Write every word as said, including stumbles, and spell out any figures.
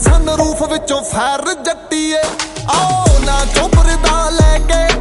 सन roof विचों fair जट्टीए आओ ना चोपर दा लेके